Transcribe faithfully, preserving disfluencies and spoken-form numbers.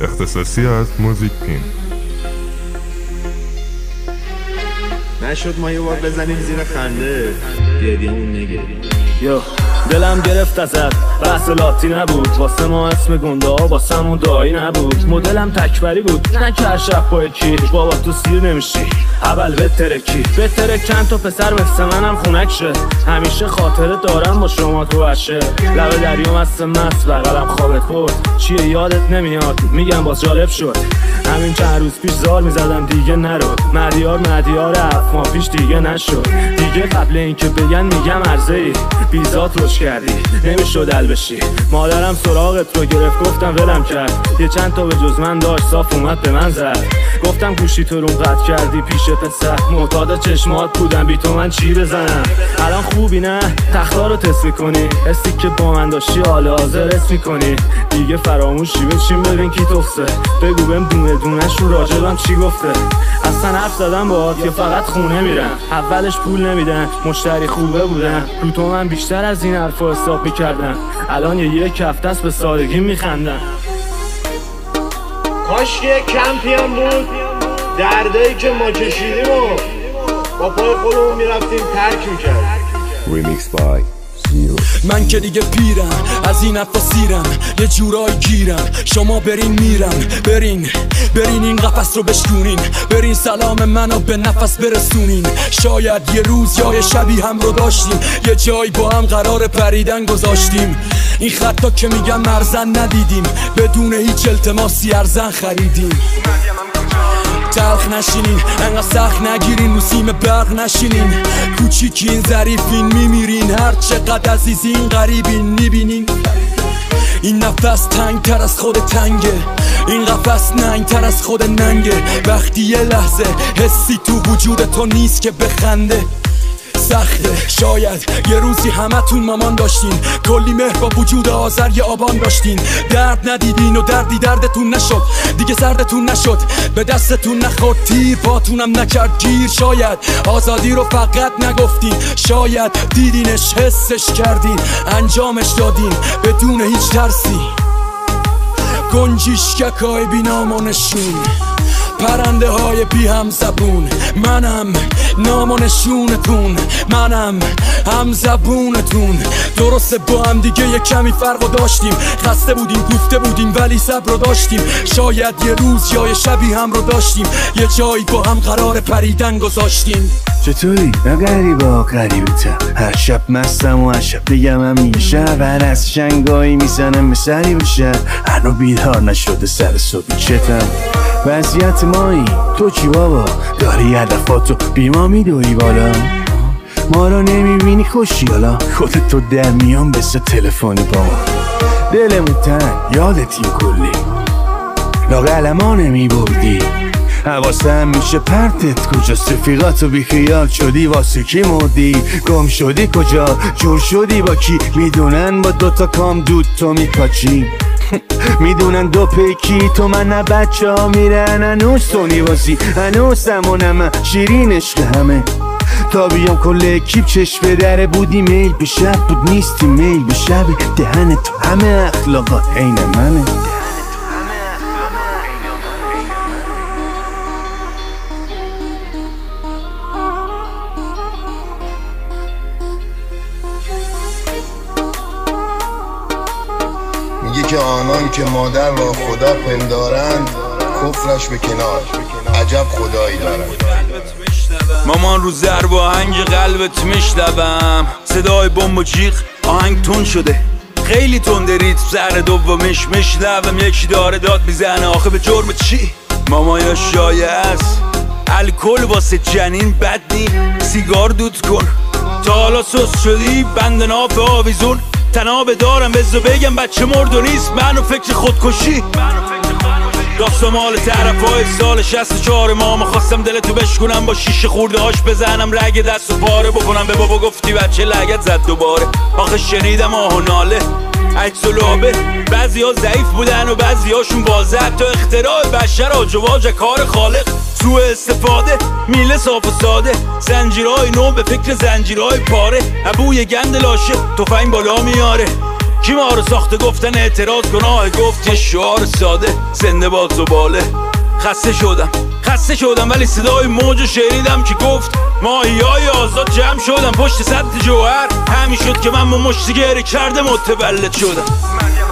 اختصاصی از موزیک پین. نشد ما یه بار بزنیم زیر خنده گریه‌مون نگیریم. یو دلم گرفت ازت بحث لاتی نبود، واسه ما اسم گنده ها واسه همون دایی نبود. مدلم تکبری بود نه که هر شب با یکی بابا تو سیر نمیشی اول بترکی بترک. چند تا پسر مثل منم خونک شه، همیشه خاطره دارم با شما تو عشه. لبه دریا مست مست بغلم خوابت برد، چیه یادت نمیاد میگم باز جالب شد. همین چند روز پیش زار میزدم دیگه نرو، مدیار مدیار هفت ماه پیش دیگه نشد. دیگه قبل اینکه بگن میگم عرضه ای بیزات روش کردی نمیشد دل بشی. مادرم سراغت رو گرفت گفتم ولم کرد، یه چند تا به جز من داشت صاف اومد به من زد. گفتم گوشی تو رو قطع کردی پیش پسر، معتاد چشمات بودم بی تو من چی بزنم. الان خوبی نه تختا رو تست میکنی، حسی که با من داشتی حال حاضر حس میکنی. دیگه فراموشی بچین ببین کی تخصه، بگو بهم دونه دونش رو راجبم چی گفته. اصلا حرف زدم باهات که فقط خونه میرم، اولش پول نمیدن مشتری خوبه بودن، رو تو من بیشتر از این حرفا حساب میکردم. الان یه یک هفته است به سادگی میخندم. کاش یه کمپی هم بود دردایی که ما کشیدیم و با پای خودمون میرفتیم ترک میکرد. ریمیکس بای زیرو. من که دیگه پیرم از این حرفا سیرم، یه جورایی گیرم. شما برین میرم برین برین این قفس رو بشکونین، برین سلام منو به نفس برسونین. شاید یه روز یا یه شبی هم رو داشتیم، یه جایی با هم قرار پریدن گذاشتیم. این خطا که میگم مرزن ندیدیم، بدون هیچ التماسی ارزن خریدیم. تلخ نشینین انقدر سخت نگیرین، رو سیم برق نشینین. کوچیکین ظریفین میمیرین، هر چقدر عزیزین غریبین میبینین. این نفس تنگ تر از خود تنگه، این قفس ننگ تر از خود ننگه. وقتی یه لحظه حسی تو وجود تو نیست که بخنده سخته. شاید یه روزی همتون مامان داشتین، کلی مهر با وجود آذر یه آبان داشتین. درد ندیدین و دردی دردتون نشد، دیگه سردتون نشد به دستتون نخورد، تیر پاتونم نکرد گیر. شاید آزادی رو فقط نگفتین، شاید دیدینش حسش کردین انجامش دادین بدون هیچ ترسی. گنجیشککای بی نام و نشون، پرنده های بی هم زبون. منم نام و نشونتون، منم هم زبونتون. درسته با هم دیگه یه کمی فرق داشتیم، خسته بودیم گفته بودیم ولی صبر داشتیم. شاید یه روز یا یه شبی هم رو داشتیم، یه جایی با هم قرار پریدن گذاشتیم. چطوری؟ نه غریبا غریبتم، هر شب مستم و هر شب بگم همیشه. من از شنگایی میزنم به سری بشه، هنو بیدار نشده سر صبحی چتم. وضعیت مایی تو چی بابا؟ داری هدفاتو بی ما میدوی بالا، ما رو نمیبینی خوشی حالا خودت تو در میان بسه تلفنی با ما. دلمون تن یادتی کلی لاغل ما نمیبردی، حواسم میشه پرتت کجاست. رفیقاتو بی خیال شدی واسه کی مردی؟ گم شدی کجا؟ جور شدی با کی؟ میدونن با دوتا کام دود تو میپاچی، میدونن دو پیکی تو من نه بچه ها میرن هنوز تو نیوازی، هنوز سمونم شیرین عشق همه. تا بیام کل اکیب چشم به دره بودی، میل به شب بود نیستی میل به شب. دهن تو همه اخلاقات عین منه. میگه که آنان که مادر را خدا پندارند کفرش به کنار، عجب خدایی دارند. مامان رو ضرب آهنگ قلبت میشنوم، صدای بمب و جیغ آهنگ تون شده خیلی تنده، ریتم سر دومش میشنوم یکی داره داد میزنه آخه به جرم چی؟ مامایا شایعه است الکل واسه جنین بد نی، سیگار دود کن تا حالا سوس شدی بند ناف آویزون. تنابه دارم بزو بگم بچه مرد و نیست، منو فکر خودکشی داستان مال طرف های سال شصت و چهار. ماما خواستم دلتو بشکنم با شیشه خورده هاش بزنم رگ دست و پاره بکنم، به بابا گفتی بچه لگت زد دوباره. آخه شنیدم آه و ناله عکس و لابه، بعضی ها ضعیف بودن و بعضی هاشون واضح، تا اختراع بشر آجواج کار خالق. سوء استفاده میله صاف و ساده، زنجیرهای نو به فکر زنجیرهای پاره. ابوی گند لاشه تفنگ بالا میاره، کی ما رو ساخته گفتن اعتراض گناه گفت یه شعار ساده زنده باد زباله خسته شدم خسته شدم ولی صدای موجو شنیدم که گفت ماهیای آزاد جمع شدم پشت سد جوهر همین شد که من با مشتی گره کرده متولد شدم